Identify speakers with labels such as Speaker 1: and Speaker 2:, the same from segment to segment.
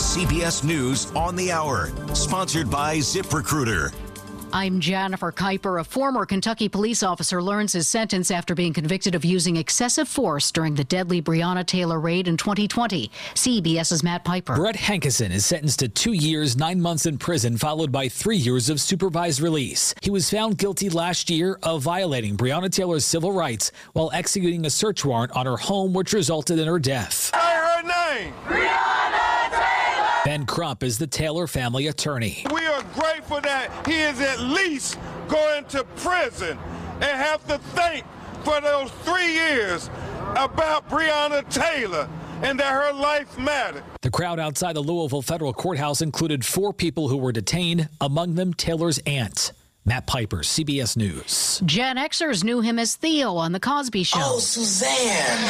Speaker 1: CBS News on the Hour, sponsored by ZipRecruiter.
Speaker 2: I'm Jennifer Kuiper. A former Kentucky police officer learns his sentence after being convicted of using excessive force during the deadly Breonna Taylor raid in 2020. CBS's Matt Piper.
Speaker 3: Brett Hankison is sentenced to 2 years, 9 months in prison, followed by 3 years of supervised release. He was found guilty last year of violating Breonna Taylor's civil rights while executing a search warrant on her home, which resulted in her death.
Speaker 4: Say her name.
Speaker 5: Breonna Taylor.
Speaker 3: Ben Crump is the Taylor family attorney.
Speaker 4: We are grateful that he is at least going to prison and have to think for those 3 years about Breonna Taylor and that her life mattered.
Speaker 3: The crowd outside the Louisville Federal Courthouse included 4 people who were detained, among them Taylor's aunt. Matt Piper, CBS News.
Speaker 2: Gen Xers knew him as Theo on The Cosby Show.
Speaker 6: Oh, Suzanne.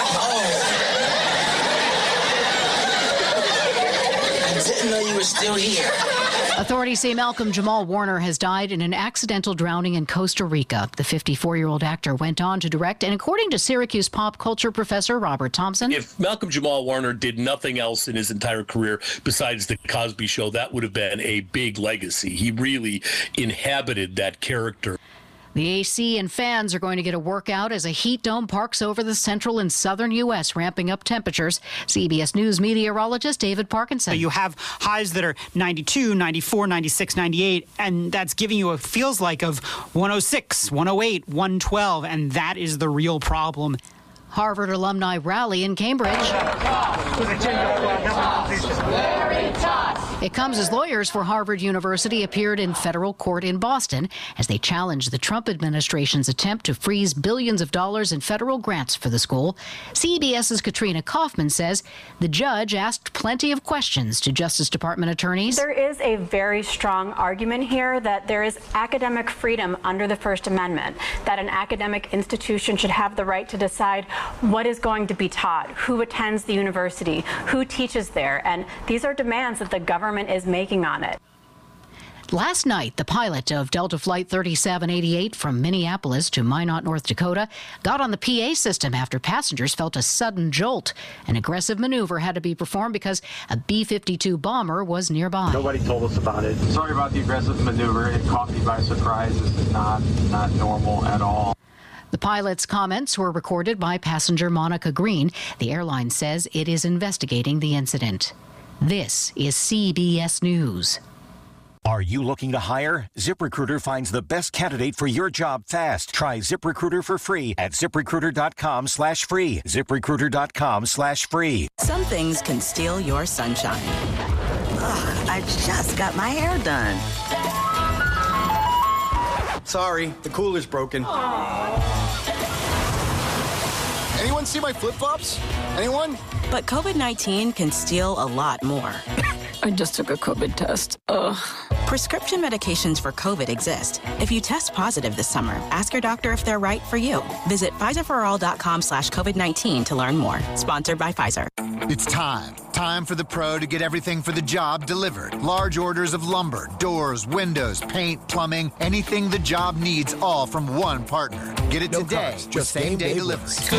Speaker 6: I didn't know you were still here.
Speaker 2: Authorities say Malcolm Jamal Warner has died in an accidental drowning in Costa Rica. The 54-year-old actor went on to direct, and according to Syracuse pop culture professor Robert Thompson,
Speaker 7: if Malcolm Jamal Warner did nothing else in his entire career besides The Cosby Show, that would have been a big legacy. He really inhabited that character.
Speaker 2: the AC and fans are going to get a workout as a heat dome parks over the central and southern U.S., ramping up temperatures. CBS News meteorologist David Parkinson.
Speaker 8: You have highs that are 92, 94, 96, 98, and that's giving you a feels like of 106, 108, 112, and that is the real problem.
Speaker 2: Harvard alumni rally in Cambridge. It comes as lawyers for Harvard University appeared in federal court in Boston as they challenged the Trump administration's attempt to freeze billions of dollars in federal grants for the school. CBS's Katrina Kaufman says the judge asked plenty of questions to Justice Department attorneys.
Speaker 9: There is a very strong argument here that there is academic freedom under the First Amendment, that an academic institution should have the right to decide what is going to be taught, who attends the university, who teaches there, and these are demands that the government is making on it.
Speaker 2: Last night, the pilot of Delta Flight 3788 from Minneapolis to Minot, North Dakota, got on the PA system after passengers felt a sudden jolt. An aggressive maneuver had to be performed because a B-52 bomber was nearby.
Speaker 10: Nobody told us about it. Sorry about the aggressive maneuver. It caught me by surprise. This is not normal at all.
Speaker 2: The pilot's comments were recorded by passenger Monica Green. The airline says it is investigating the incident. This is CBS News.
Speaker 1: Are you looking to hire? ZipRecruiter finds the best candidate for your job fast. Try ZipRecruiter for free at ZipRecruiter.com/free. ZipRecruiter.com/free.
Speaker 11: Some things can steal your sunshine. Ugh, I just got my hair done.
Speaker 12: Sorry, the cooler's broken. Anyone see my flip-flops? Anyone?
Speaker 11: But COVID-19 can steal a lot more.
Speaker 13: I just took a COVID test. Ugh.
Speaker 11: Prescription medications for COVID exist. If you test positive this summer, ask your doctor if they're right for you. Visit PfizerForAll.com/COVID-19 to learn more. Sponsored by Pfizer.
Speaker 14: It's time. Time for the pro to get everything for the job delivered. Large orders of lumber, doors, windows, paint, plumbing, anything the job needs, all from one partner. Get it today with same-day delivery.
Speaker 4: To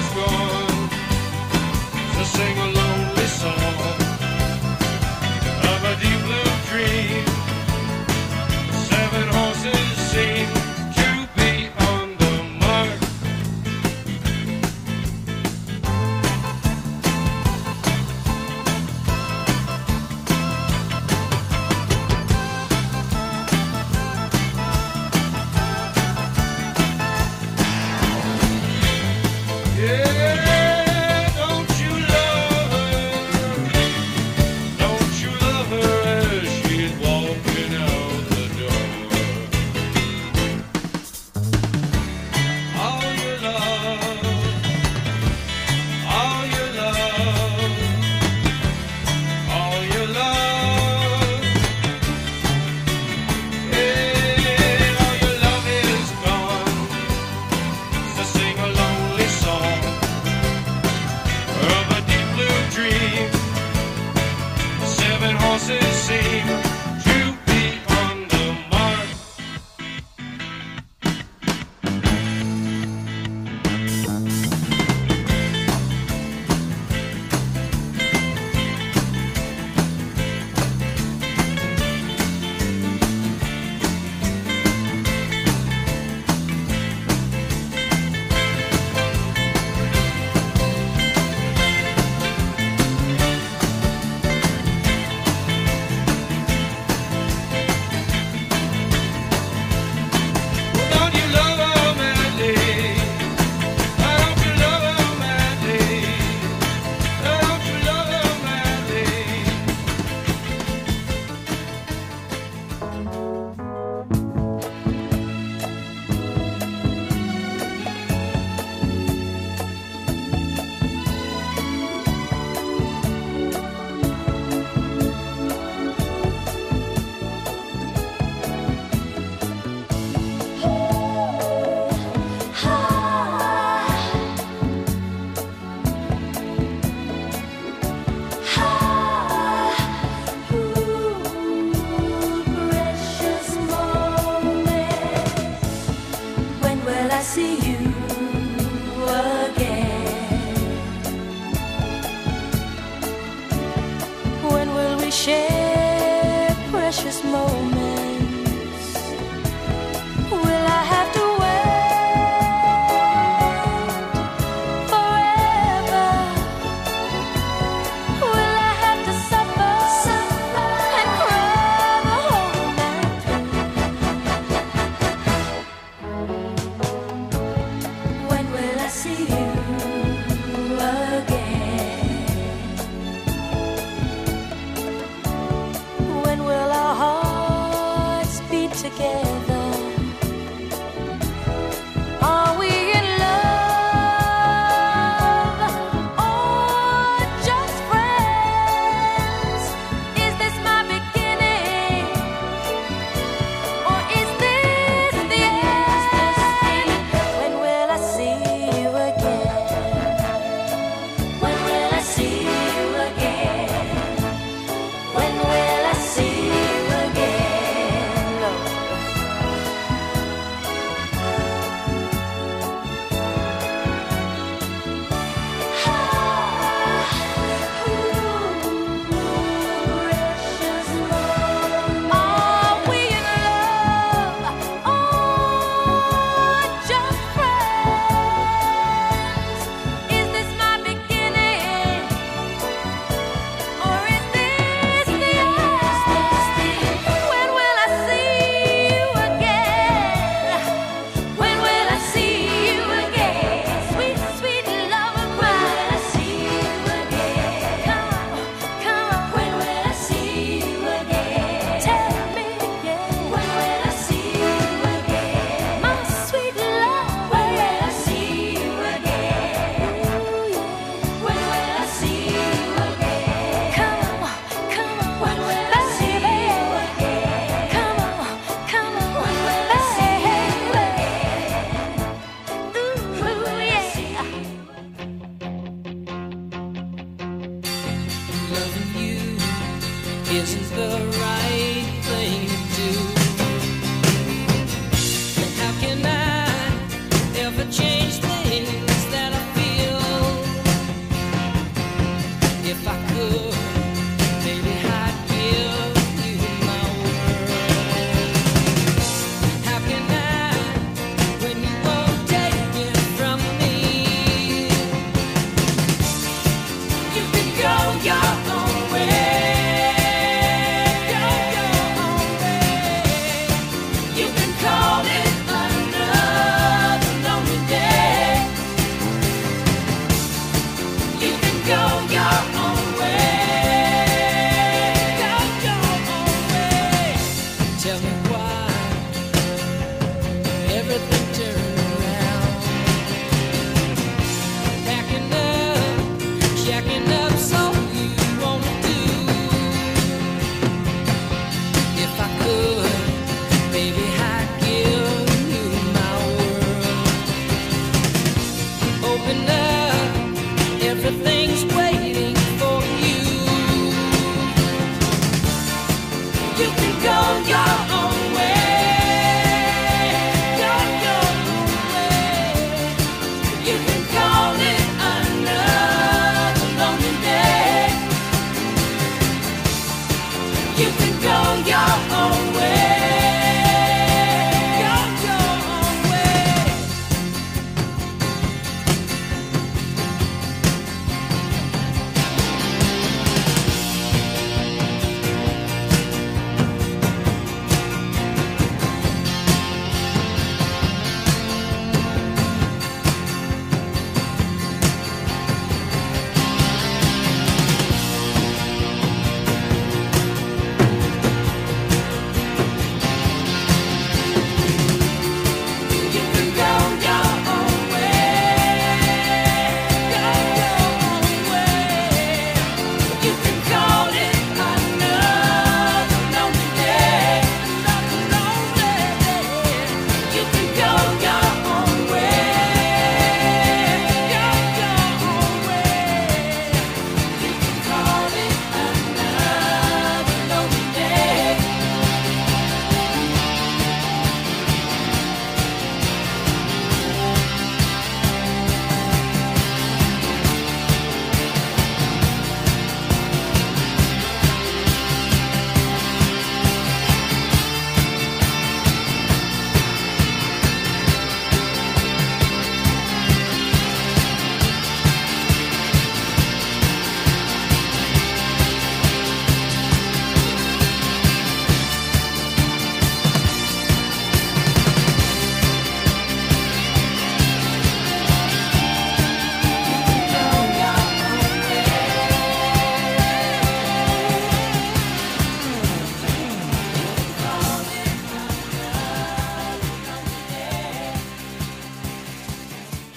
Speaker 4: sing a lonely song of a deep blue dream. 7 horses seem to be on the mark. Yeah, don't you love
Speaker 5: together? Are we in love or just friends? Is this my beginning or is this the end? When will I see you again? When will I see you again? When will I see you again, Lord?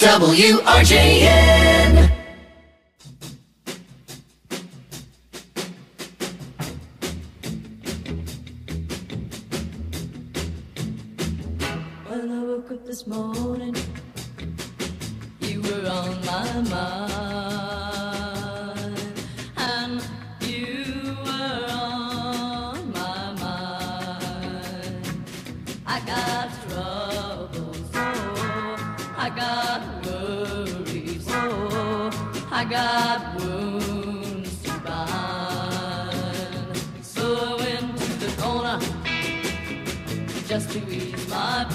Speaker 15: WRJN.
Speaker 16: When I woke up this morning, you were on my mind, and you were on my mind. I got troubles, oh, I got worries, oh, I got wounds to bind. So I went to the corner just to ease my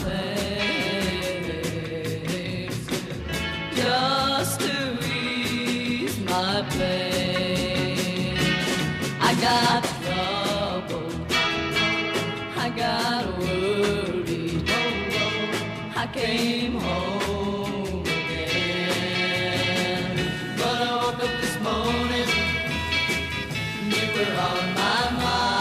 Speaker 16: pain, just to ease my pain. I got trouble, I got worried, oh, I came home again. But I woke up this morning, you were on my mind.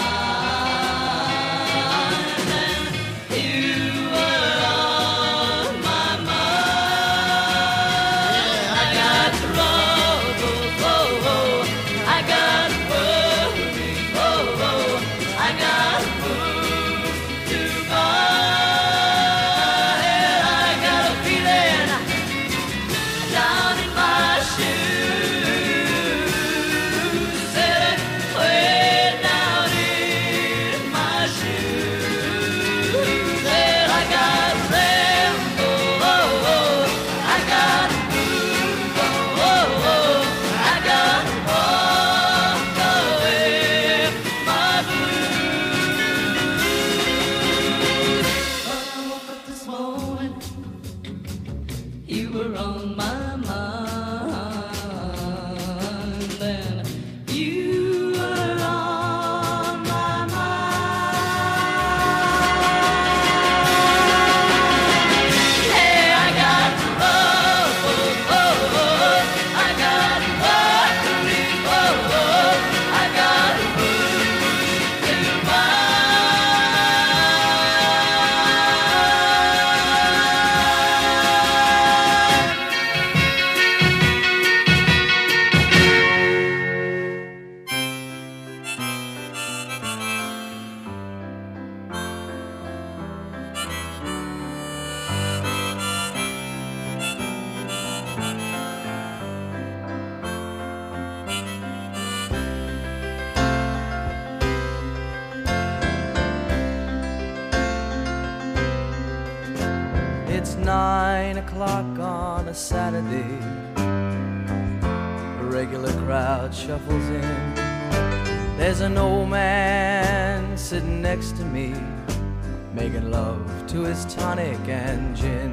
Speaker 17: It's 9 o'clock on a Saturday. A regular crowd shuffles in. There's an old man sitting next to me, making love to his tonic and gin.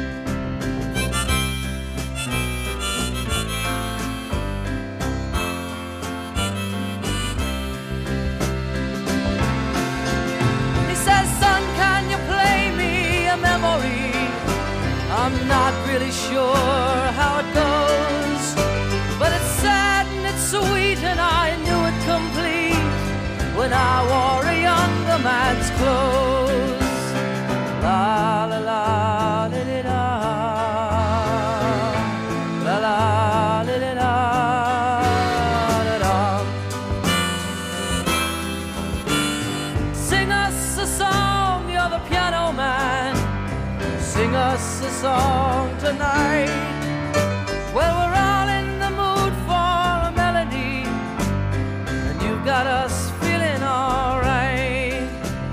Speaker 17: He says, son, can you play me a memory? I'm not really sure how it goes, but it's sad and it's sweet, and I knew it complete when I wore a younger man's clothes. La la la la la la la la la la. Sing us a song, you're the piano man. Sing us a song tonight. Well, we're all in the mood for a melody, and you've got us feeling all right.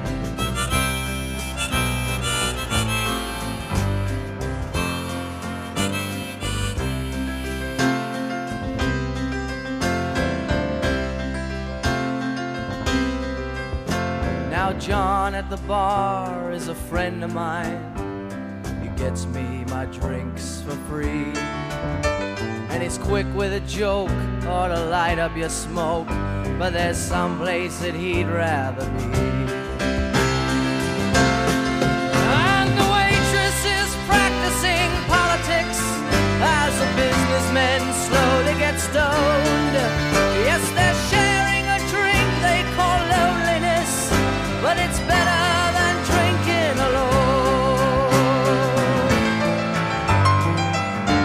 Speaker 17: Now John at the bar is a friend of mine. Gets me my drinks for free, and he's quick with a joke or to light up your smoke, but there's some place that he'd rather be. And the waitress is practicing politics as the businessmen slowly get stoned. Yes, they're sharing a drink they call loneliness, but it's better than drinking alone.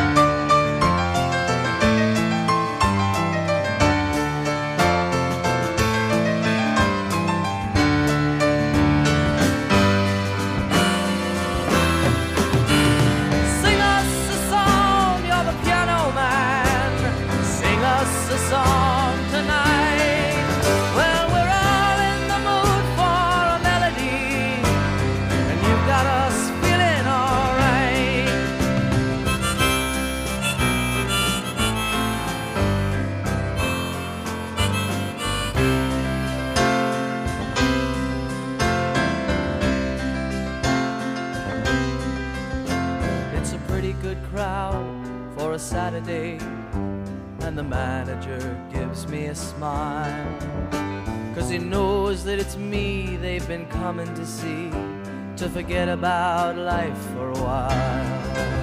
Speaker 17: out for a Saturday, and the manager gives me a smile, 'cause he knows that it's me they've been coming to see, to forget about life for a while.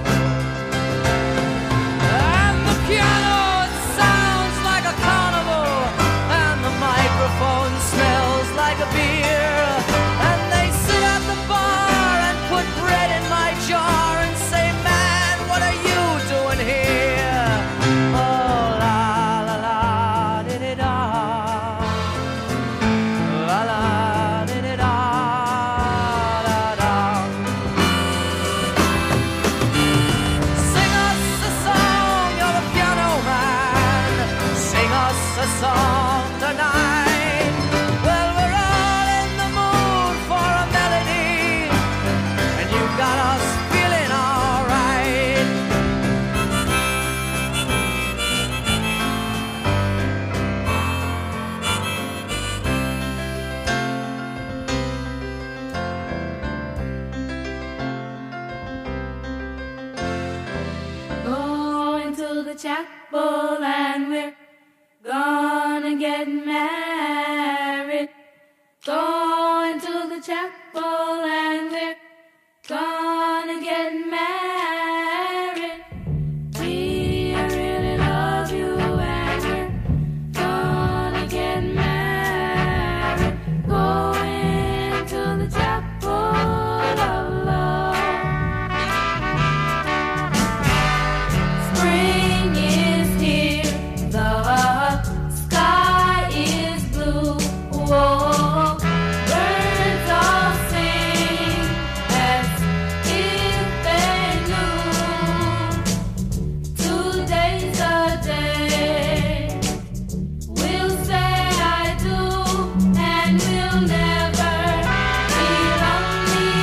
Speaker 17: And the piano, it sounds like a carnival, and the microphone smells like a beer, and they sit at the bar and put bread in my jar and say, man, what are you doing here? Oh, la la la, di-di-da, la la, di-di-da, da-da. Sing us a song, you're the piano man. Sing us a song tonight. Well, we're all in the mood for a melody, and you got us feeling all right.
Speaker 5: Going to the chapel and we're gonna get married. Going to the chapel and we're gonna get married. Gee, I really love you and we're gonna get married. Going to the chapel of love. Spring is here, the sky is blue. Whoa, birds all sing as if they knew. Today's a day we'll say I do, and we'll never be lonely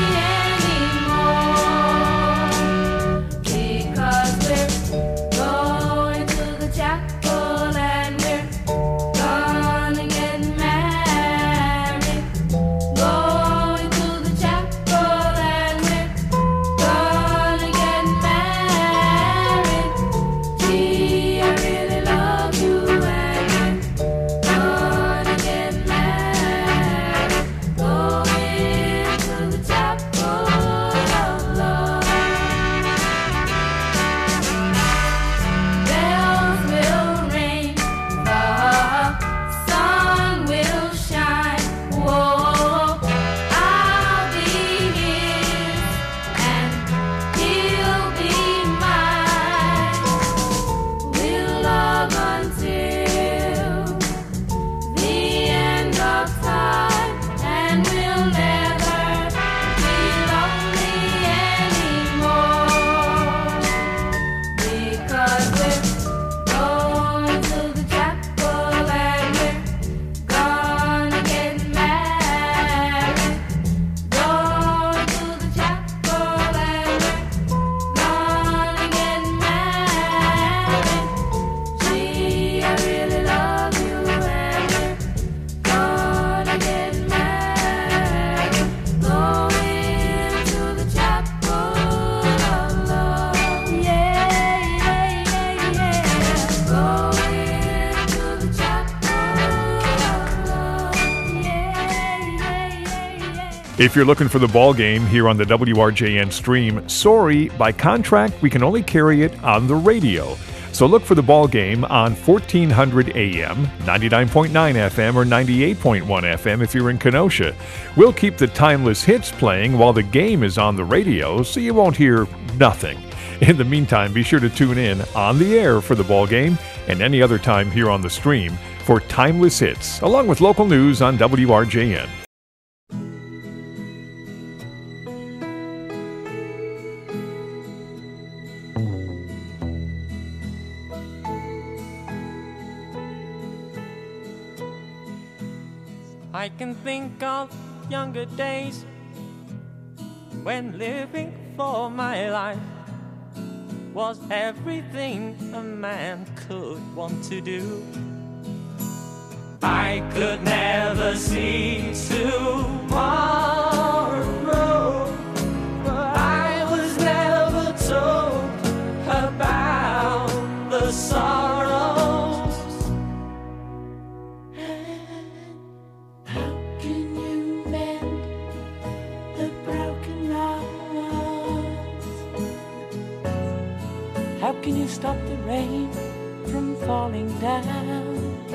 Speaker 5: anymore, because we're going to the chapel and we're gonna get married. Going to the chapel and we're gonna get married. Gee, I really love you and we're gonna get married. Going to the chapel of love. Bells will ring, the sun will shine. Whoa, I'll be his and he'll be mine. We'll love until the end of time, and we'll never be lonely anymore, because we're going to the chapel and we're gonna get married. Going to the chapel and we're gonna get married. Gee, I really love you and we're gonna get married. Going to the chapel of love. Yeah, yeah, yeah, yeah. Going to the chapel of love. Yeah, yeah, yeah, yeah.
Speaker 15: If you're looking for the ball game here on the WRJN stream, sorry, by contract, we can only carry it on the radio. So look for the ball game on 1400 AM, 99.9 FM, or 98.1 FM if you're in Kenosha. We'll keep the timeless hits playing while the game is on the radio, so you won't hear nothing. In the meantime, be sure to tune in on the air for the ball game and any other time here on the stream for timeless hits, along with local news on WRJN.
Speaker 17: I can think of younger days when living for my life was everything a man could want to do. I could never see tomorrow, but I was never told can you stop the rain from falling down?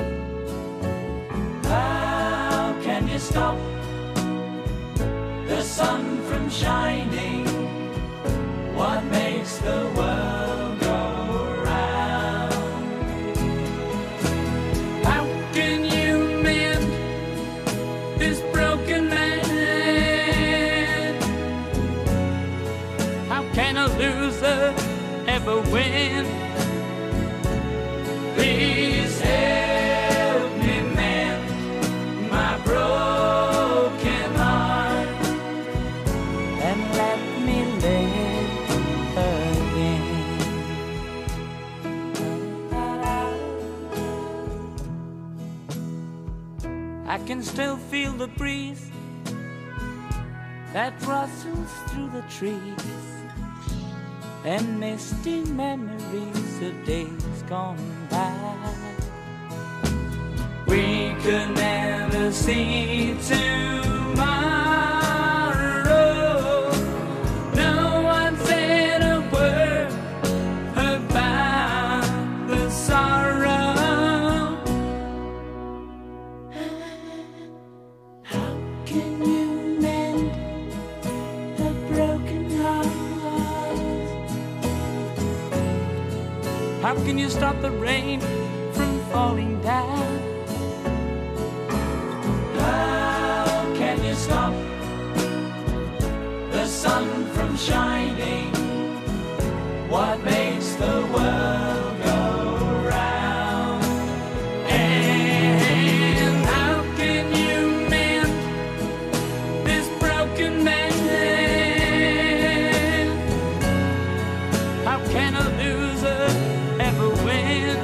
Speaker 17: How can you stop the sun from shining? What makes the world go round? How can you mend this broken man? How can a loser ever win? Please help me mend my broken heart and let me live again. I can still feel the breeze that rustles through the trees and misty memories of days gone by. We could never see tomorrow. No one said a word about the sorrow. How can you mend a broken heart? How can you stop the rain from falling down? How can you stop the sun from shining? What makes the world go round? And how can you mend this broken man? How can a loser ever win?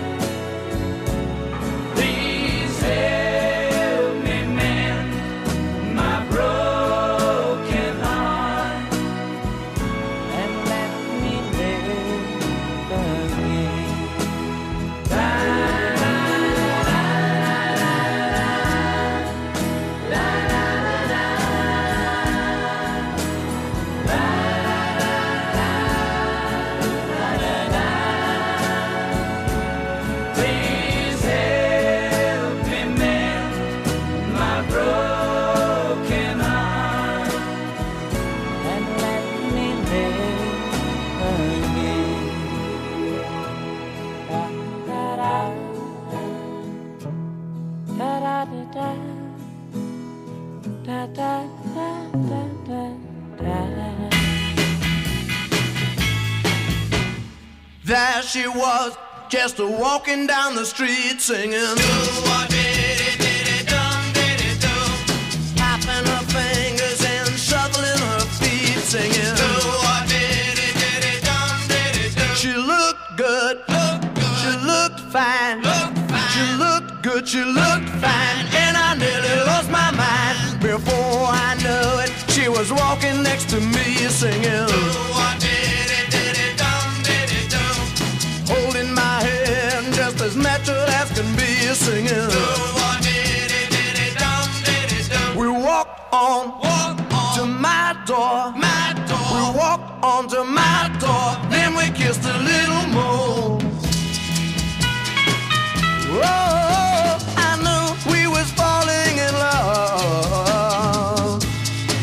Speaker 17: Please help me mend my broken heart and let me live again. Please help me mend my broken heart and let me live again.
Speaker 18: There she was, just walking down the street singing. Tapping her fingers and shuffling her feet singing. She looked good, she looked fine, she looked good, she looked fine, and I nearly lost my mind. Before I knew it, she was walking next to me singing. Holding my hand just as natural as can be singing. We walked on to my door. We walked on to my door. Then we kissed a little more. Oh, I knew we was falling in love.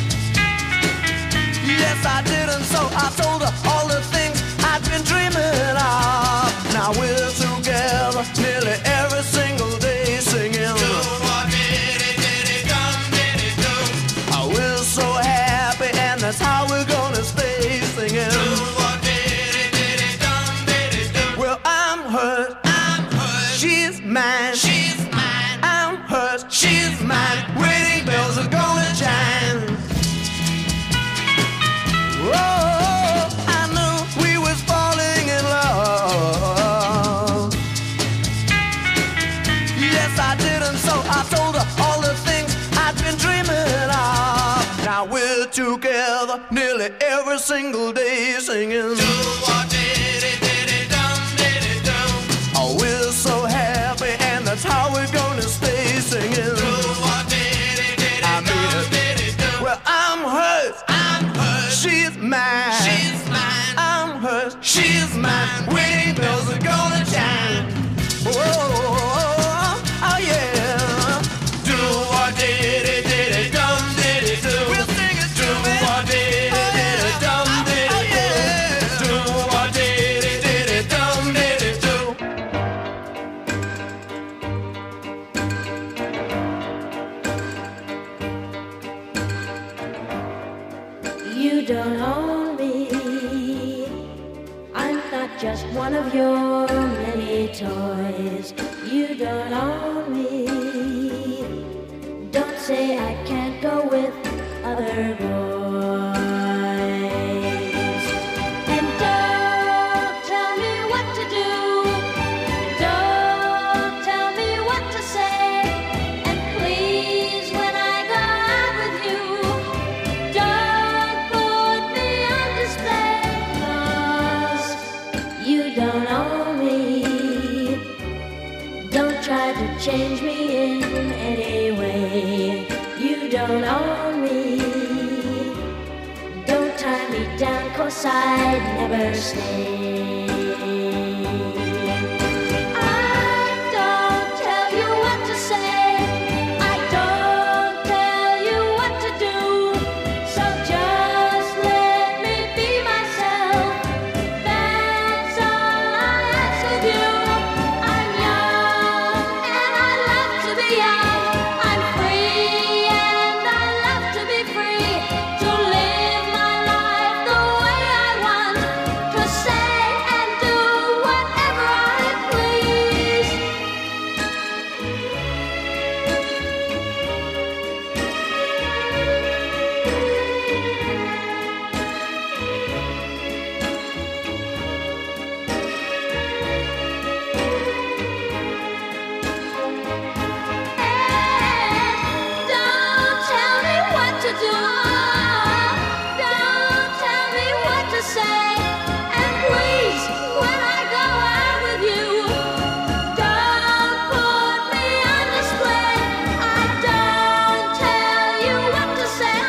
Speaker 18: Yes, I did, and so I told her all the things I'd been dreaming of. Now we're together nearly every single day singing. Oh, we're so happy, and that's how we're gonna stay singing. Well, I'm hurt, she's mine, I'm hurt, she's mine. Wedding bells are gonna chime. Oh, I knew we was falling in love. Yes, I did, and so I told her all the things I'd been dreaming of. Now we're together nearly every single day singing. Oh, we're so happy, and that's how we're gonna stay singing. I mean it. Well, I'm hers, she's mine, I'm hers, 'cause she's mine. Wedding bells are gonna chime. Oh, oh yeah. Do what did it, dum did it do. We'll sing it to me. Do what did it, dum did it do. Do what did it, dum did it do.
Speaker 5: You don't own me. I'm not just one of your many toys. You don't own me. Don't say I can't go with other boys. And don't tell me what to do. Don't tell me what to say. And please, when I go out with you, don't put me on display. 'Cause you don't own me. Don't try to change me in any way. You don't own me. Don't tie me down, 'cause I'd never stay. I don't tell you what to say. I don't tell you what to do. So just let me be myself. That's all I ask of you. I'm young and I love to be young. I'm free and I love to be free. To live my life the way I want. To say and do whatever I please. Don't tell me what to do. Don't tell me what to say. And please, when I go out with you, don't put me on display. I don't tell you what to say.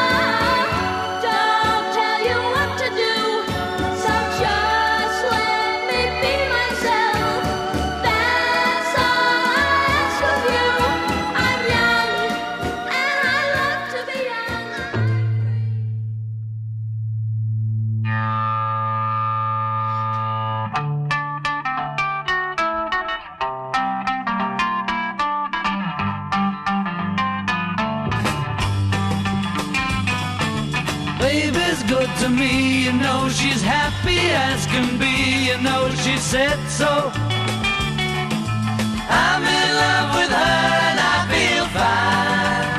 Speaker 5: Don't tell you what to do. So just let me be myself. That's all I ask of you. I'm young and I love to be young.
Speaker 17: Baby's good to me, you know she's happy as can be, you know she said so. I'm in love with her and I feel fine.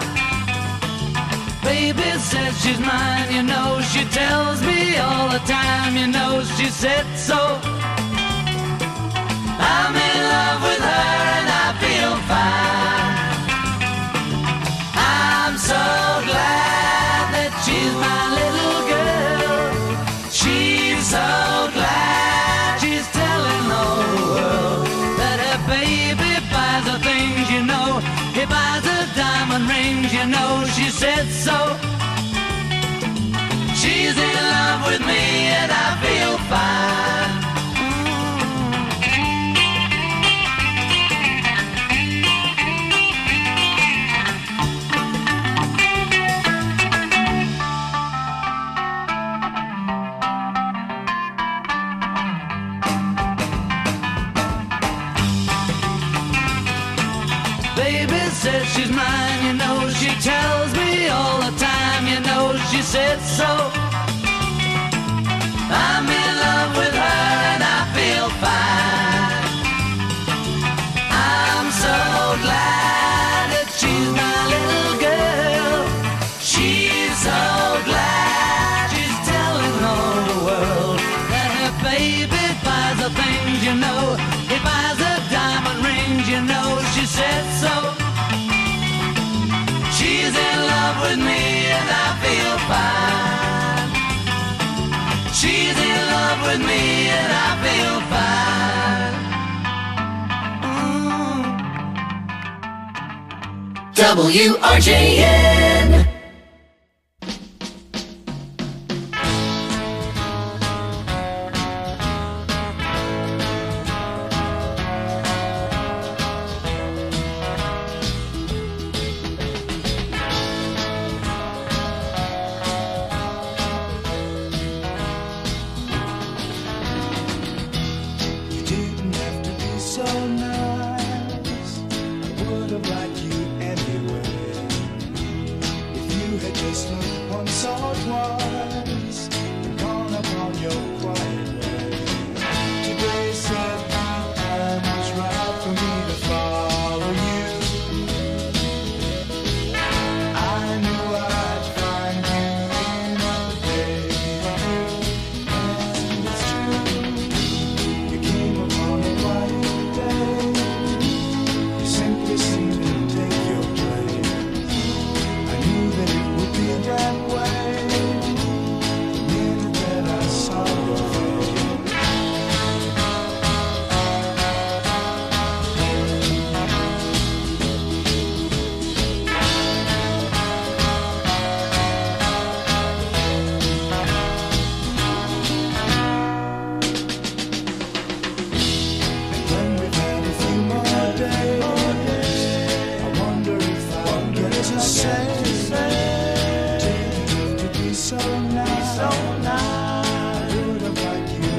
Speaker 17: Baby says she's mine, you know she tells me all the time, you know she said so. I'm in love with her and I feel fine. I'm so glad that she's my little girl. She's so glad she's telling the whole world that her baby buys her things, you know. He buys her diamond rings, you know. She said so. She's in love with me and I feel fine. Baby says she's mine, you know. She tells me all the time, you know. She said so. I'm in love with her and I feel fine. I'm so glad that she's my little girl. She's so glad she's telling all the world that her baby buys her things, you know. He buys her diamond rings, you know. She said so. She's in love with me and I feel fine. She's in love with me and I feel fine.
Speaker 6: WRJN.
Speaker 16: so nice. I would have liked you anyway. If you had just looked once or twice and gone upon your quiet way. Today said the time was right for me to follow you. I knew I'd find you in a day. And it's true, you came upon a quiet day. You simply seemed to take your place. I knew that it would be that way the minute that I saw your face. And when we've had a few more days, I wonder if I'll get to say to be so nice. I would have liked you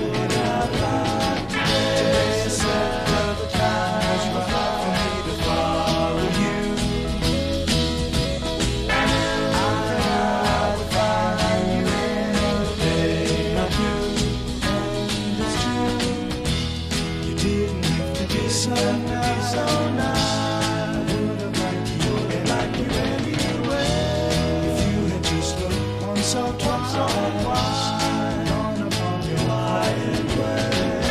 Speaker 16: today. Said that the time was right for me to follow you. I would find you in a day or two. And it's true, you didn't have to be so nice. I would have liked you anyway. If you had just looked once or twice, gone upon your quiet way.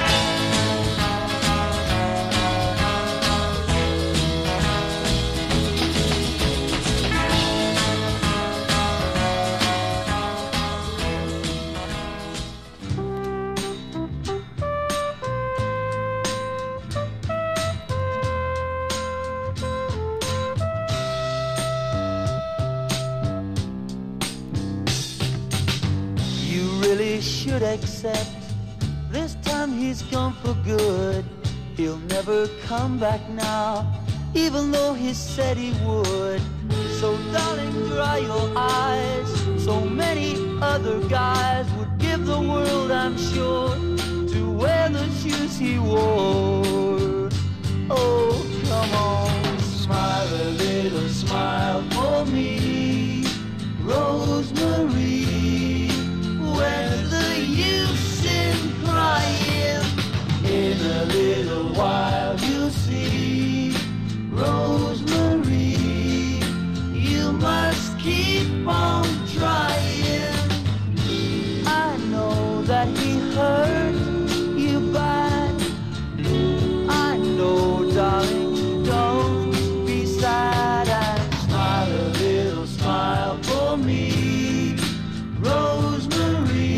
Speaker 19: You really should accept this time he's gone for good. He'll never come back now, even though he said he would. So darling, dry your eyes. So many other guys would give the world, I'm sure, to wear the shoes he wore. Oh, come on, smile a little smile for me, Rosemary. Where's the use in crying? In a little while you'll see, Rosemary, you must keep on trying. I know that he hurt you bad. I know, darling, don't be sad and smile a little smile for me, Rosemary,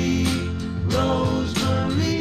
Speaker 19: Rosemary.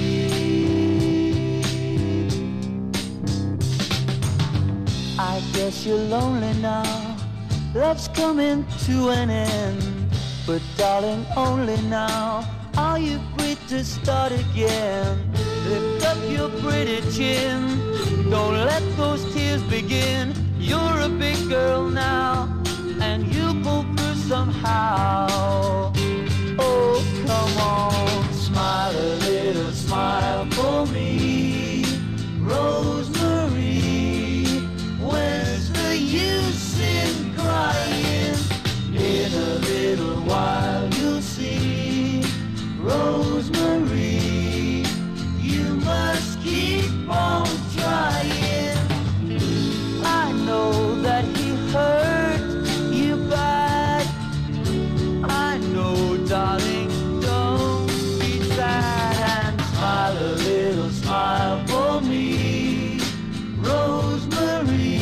Speaker 19: I guess you're lonely now, love's coming to an end. But darling, only now are you free to start again. Lift up your pretty chin, don't let those tears begin. You're a big girl now, and you'll pull through somehow. Oh, come on, smile a little smile for me, Rosemary. Where's the use in crying? In a little while you'll see, Rosemary, you must keep on trying. I know that he hurt you bad. I know, darling, don't be sad and smile a little smile for me, Rosemary,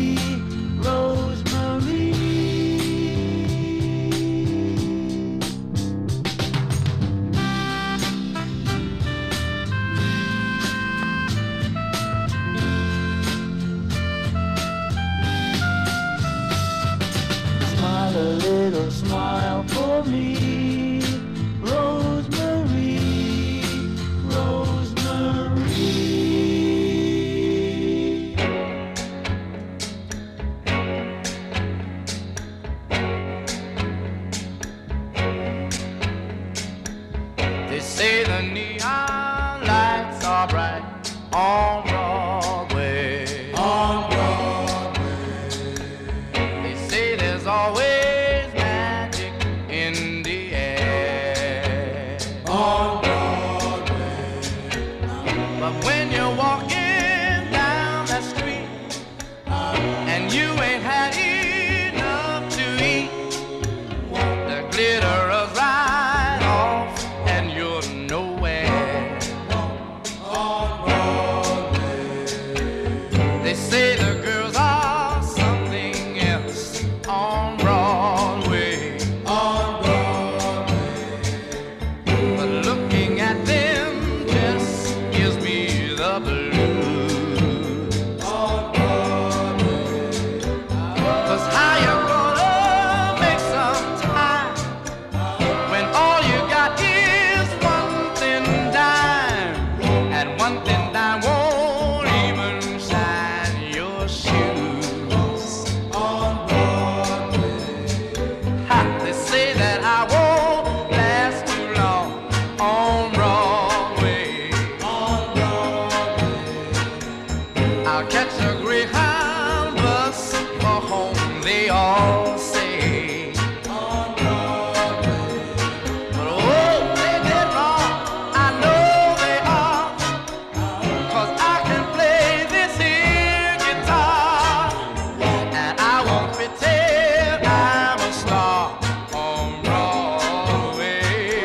Speaker 19: Rosemary. Smile a little smile for me, Rosemary, Rosemary.
Speaker 18: They say the neon lights are bright on Broadway. On Broadway. They say there's always magic in the air. On Broadway. But when you're walking down that street and you ain't had enough to eat, the glitter is right off and you're nowhere. On Broadway. They say the girls are something else on Broadway. On Broadway. But looking at them just gives me the blues. On Broadway. 'Cause how you gonna make some time when all you got is 1 thin dime, and 1 thin dime won't even shine your shoes. On Broadway. Ha, they say that I won't last too long on Broadway. On Broadway. I'll catch a Greyhound bus for home, they all say. On Broadway. But oh, they did wrong, I know they are, 'cause I can play this here guitar, and I won't pretend I'm a star on Broadway.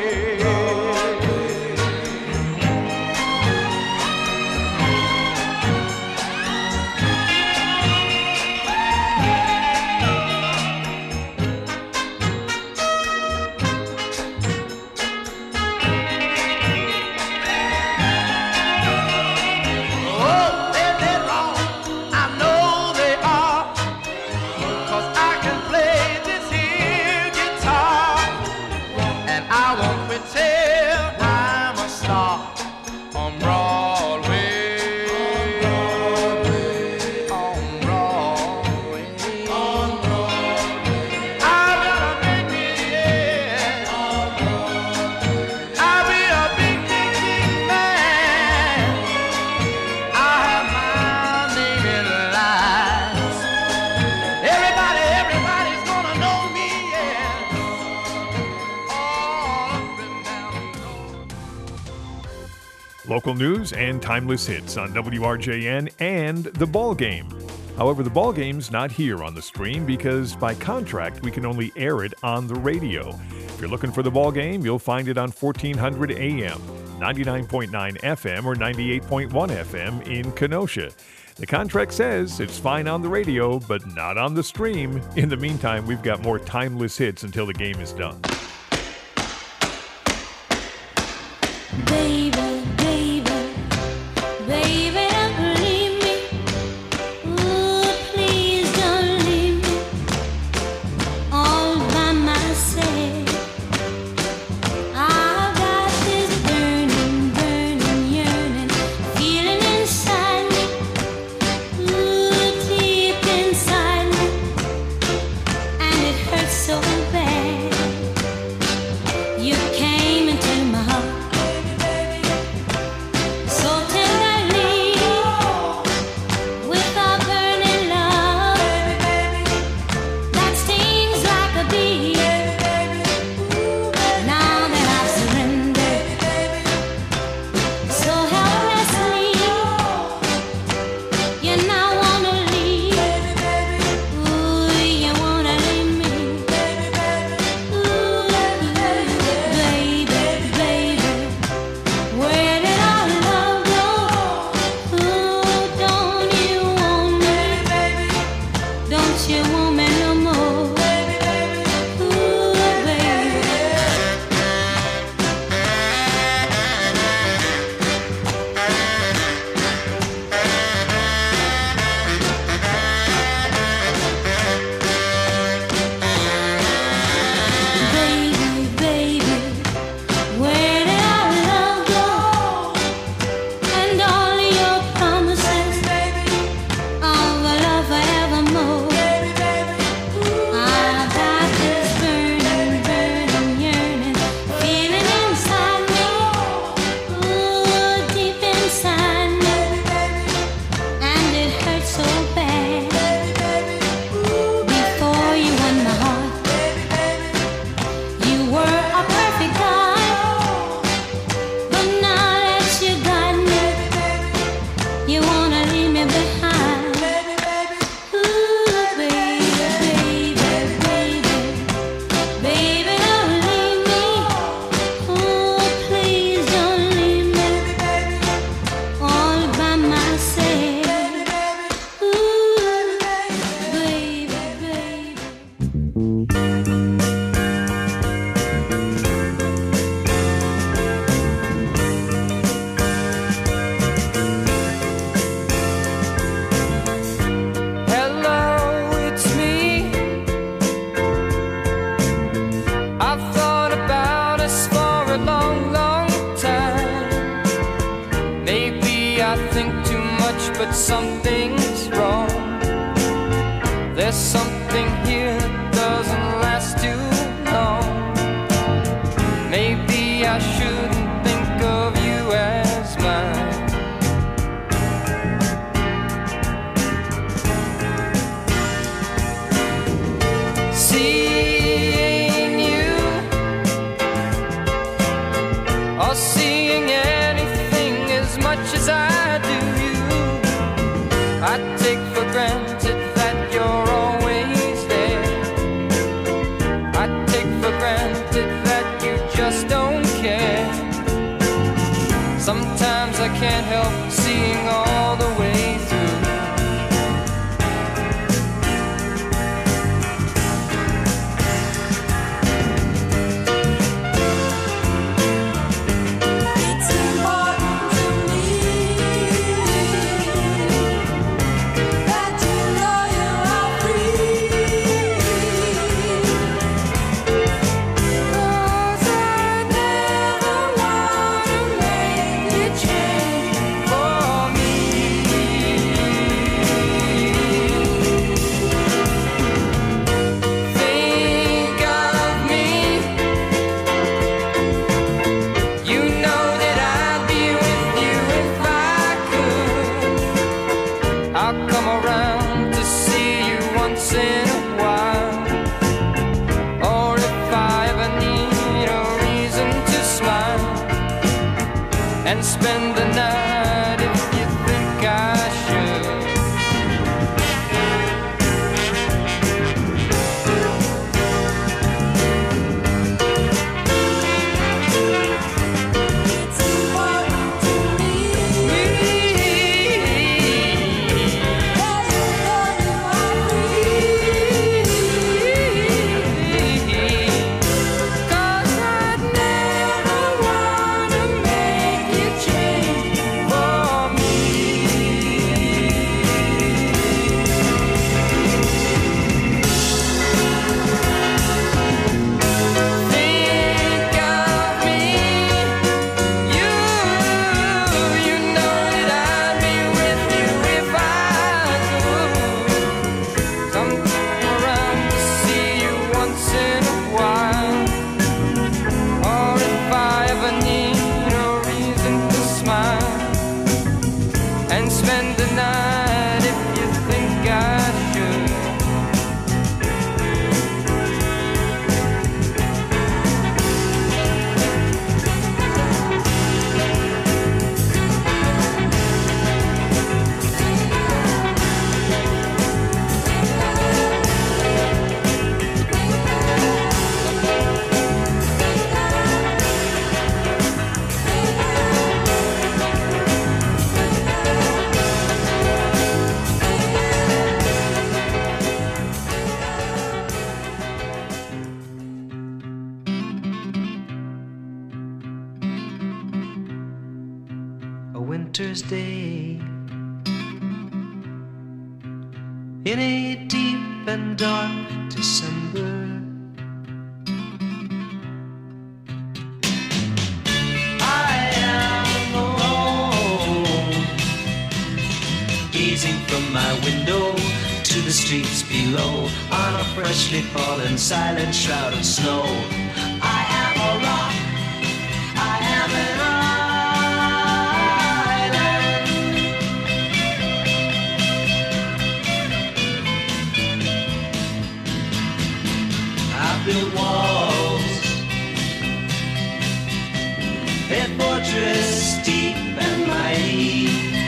Speaker 18: Oh, they did wrong, I know they are, 'cause I can play this here guitar, and I won't pretend I'm a star on Broadway. On Broadway. On Broadway. I better make me, yeah. On Broadway. I'll be a big, big, big man. I have my name in lights. Everybody's gonna know me, yeah. All up and down.
Speaker 15: Local news and timeless hits on WRJN and The Ball Game. However, The Ball Game's not here on the stream because by contract we can only air it on the radio. If you're looking for The Ball Game, you'll find it on 1400 AM, 99.9 FM, or 98.1 FM in Kenosha. The contract says it's fine on the radio, but not on the stream. In the meantime, we've got more timeless hits until the game is done.
Speaker 5: Baby, baby, baby, don't leave me. Ooh, please don't leave me all by myself. I've got this burning, burning, yearning feeling inside me. Ooh, deep inside me, and it hurts so bad. You came into my heart.
Speaker 17: something's wrong. There's something here that doesn't last too long. Maybe I shouldn't think of you as mine. Seeing you, or seeing anything as much as I do you, I take for granted that you're always there. I take for granted that you just don't care. Sometimes I can't help seeing all the way through.
Speaker 16: It's important to me that you know you are free. 'Cause I never wanna make you change for me.
Speaker 17: Think of me. You know that I'd be with you if I could. I'll come around to see you once in a while. Or if I ever need a reason to smile and spend the night if you think I should.
Speaker 16: It's important to me that you know you are free.
Speaker 17: 'Cause I'd never wanna make you change for me. Think of me. You know that I'd be with you if I could. Come around to see you once in a while. Or if I ever need a reason to smile and spend the night if you think I should.
Speaker 16: A winter's day in a deep and dark December. I am alone, gazing from my window to the streets below on a freshly fallen silent shroud of snow. I am a rock, I am an island. I built walls, a fortress deep and mighty,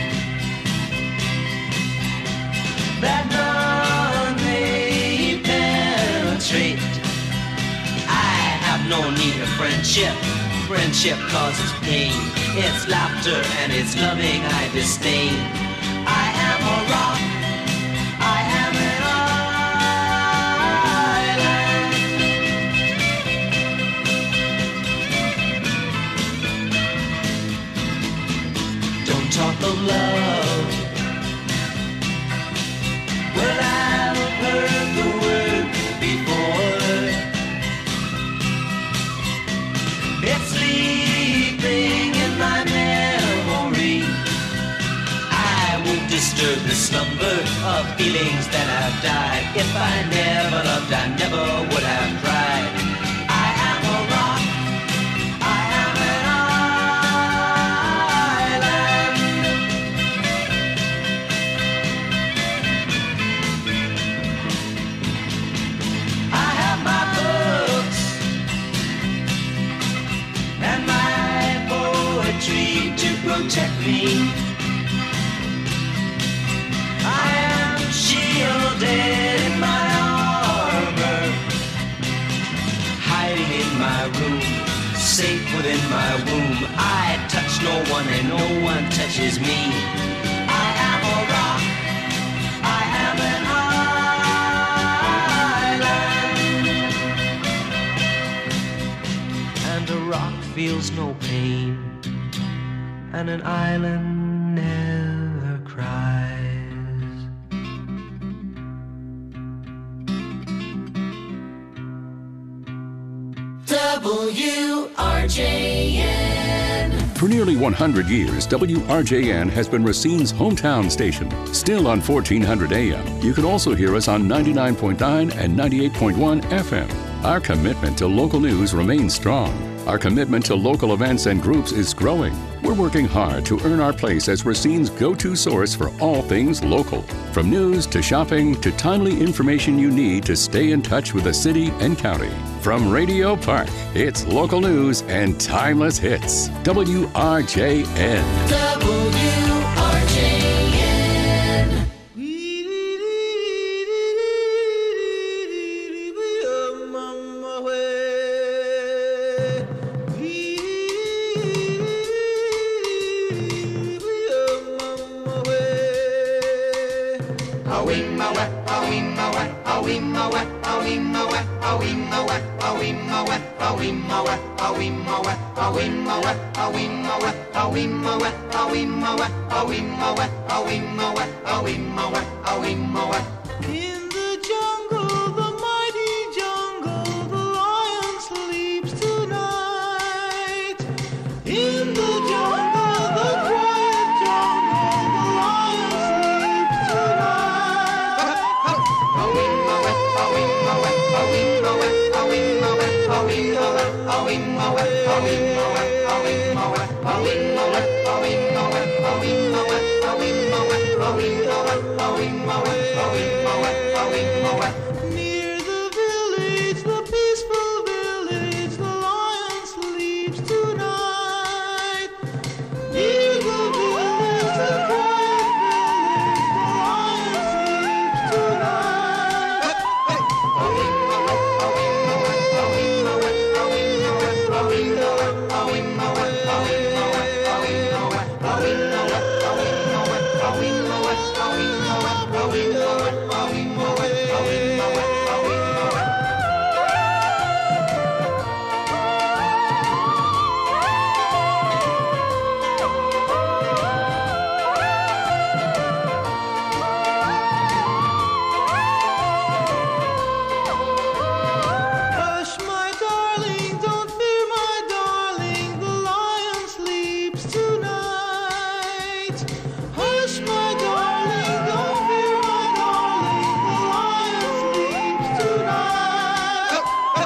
Speaker 16: that none may penetrate. I have no need of friendship. Friendship causes pain. It's laughter and it's loving I disdain. I am a rock. I am an island. Don't talk of love. Well, I've heard the word before. It's sleeping in my memory. I won't
Speaker 20: disturb the slumber of feelings that have died. If I never loved, I never would have tried. I am a rock, I am an island. I have my books and my poetry to protect me. I am shielded in my armor, hiding in my room, safe within my womb. I touch no one and no one touches me. I am a rock, I am an island. And a rock feels no pain, and an island never cries.
Speaker 21: WRJN. For nearly 100 years, WRJN has been Racine's hometown station. Still on 1400 AM, you can also hear us on 99.9 and 98.1 FM. Our commitment to local news remains strong. Our commitment to local events and groups is growing. We're working hard to earn our place as Racine's go-to source for all things local. From news to shopping to timely information you need to stay in touch with the city and county. From Radio Park, it's local news and timeless hits. WRJN.
Speaker 16: WRJN. In the jungle, the mighty jungle, the lion sleeps tonight. In the jungle, the quiet jungle, the lion sleeps tonight. Near the village, the peaceful village, the lion sleeps tonight. Near the village, the quiet village, the lion Hush, my darling, don't fear, my darling, the lion sleeps tonight. Hush, my darling, don't fear, my darling, the lion sleeps tonight.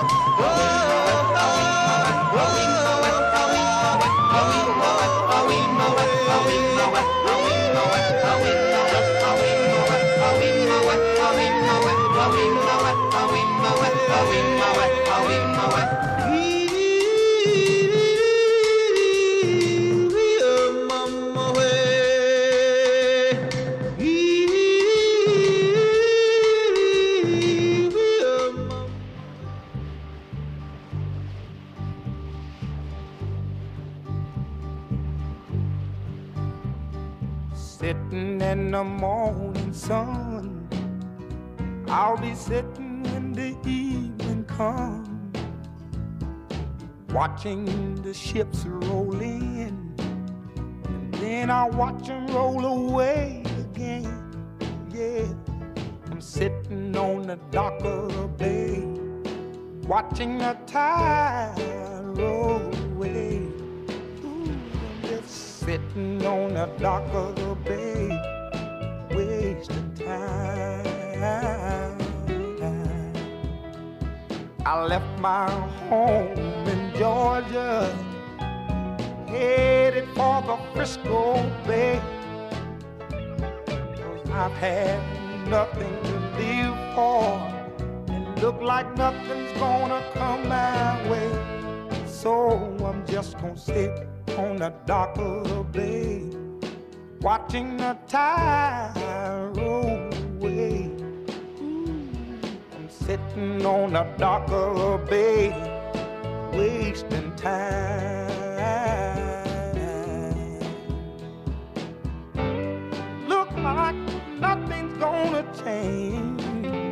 Speaker 16: Sitting in the morning sun, I'll be sitting when the evening comes, watching the ships roll in, and then I'll watch them roll away again. Yeah, I'm sitting on the dock of the bay, watching the tide roll away. Ooh, I'm just sitting on the dock of the bay, time. I left my home in Georgia, headed for the Frisco Bay. 'Cause I've had nothing to live for, and look like nothing's gonna come my way. So I'm just gonna sit on the dock of the bay, watching the tide roll away. I'm sitting on the dock of the bay, wasting time. Look like nothing's gonna change.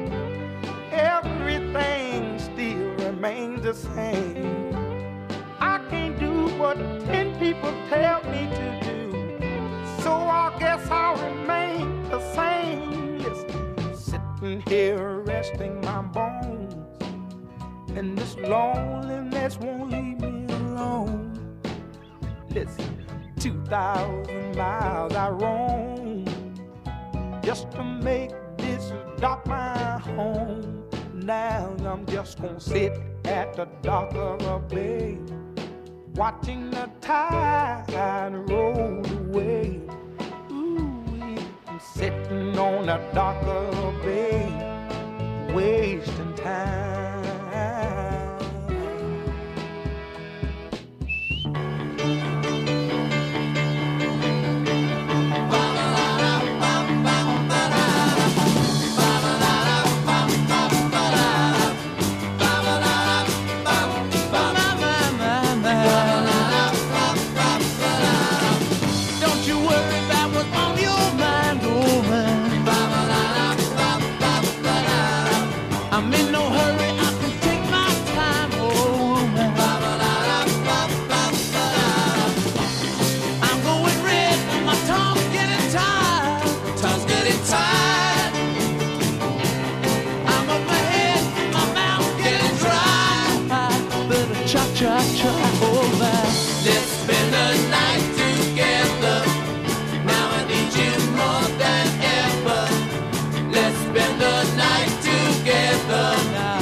Speaker 16: Everything still remains the same. I can't do what 10 people tell me to do, so I guess I'll remain the same. Listen, sitting here resting my bones, and this loneliness won't leave me alone. Listen, 2,000 miles I roam just to make this dock my home. Now I'm just gonna sit at the dock of a bay, watching the tide roll away. Ooh, I'm sitting on the dock of a bay, wasting time.
Speaker 18: I'm in no hurry, I can take my time, oh man. I'm going red and my tongue's getting tired. Tongue's getting tired. I'm up my head, my mouth's getting dry. Better cha-cha-cha, oh man. Let's spend the night together. Now I need you more than ever. Let's spend the night together now.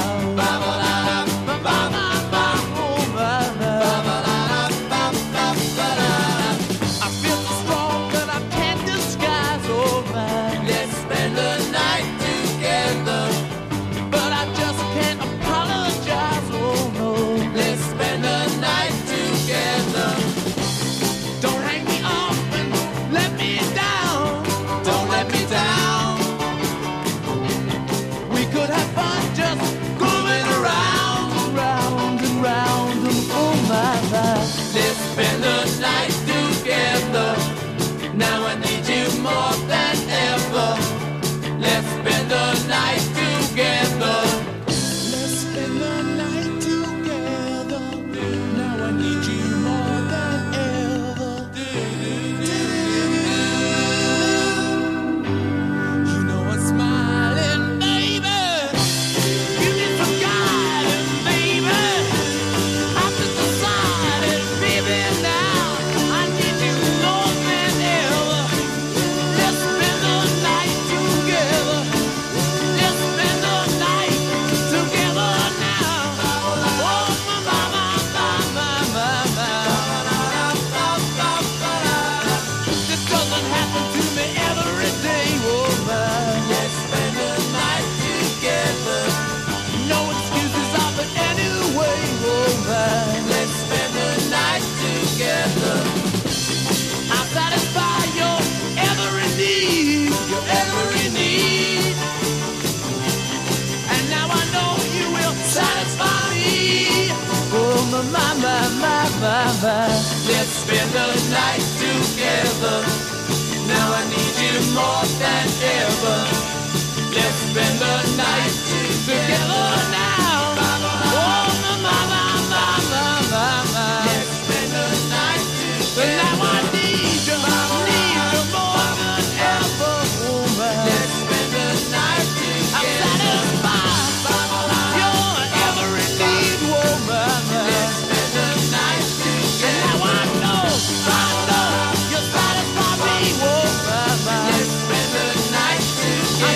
Speaker 18: I feel so strong that I can't disguise, oh man. Let's spend the night together, but I just can't apologize, oh no. Let's spend the night together. Don't hang me off and let me down. Don't let me down. We could have fun just going around, round and round, and oh my, my. Let's spend the night together. Now I need you more than ever. Let's spend the night together. Let's spend the night together. Now I need you more than ever. You know I'm smiling, baby. Give me some guidance, baby. I've just decided, baby, now I need you more than ever. Let's spend the night together. Let's spend the night together now. Oh, my, my, my, my, my, This doesn't happen to me every day, oh man. Let's spend the night together. No excuses of it anyway, oh man. Let's spend the night together. I'll satisfy your every need, your every need. And now I know you will satisfy me. Oh my, my, my, my, my, my. Let's spend the night together. Now I need you more than ever. Let's spend the night together now. Oh my, my, my, my, my, my, my. Let's spend the night together. Now I need you more than ever. Oh man. Let's spend the night together. I'm satisfied your every need, woman. Let's spend the night together. And now I know you satisfy me, woman. Let's spend the night together.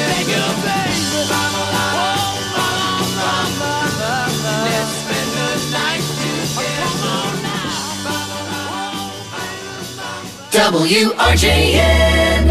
Speaker 3: WRJN.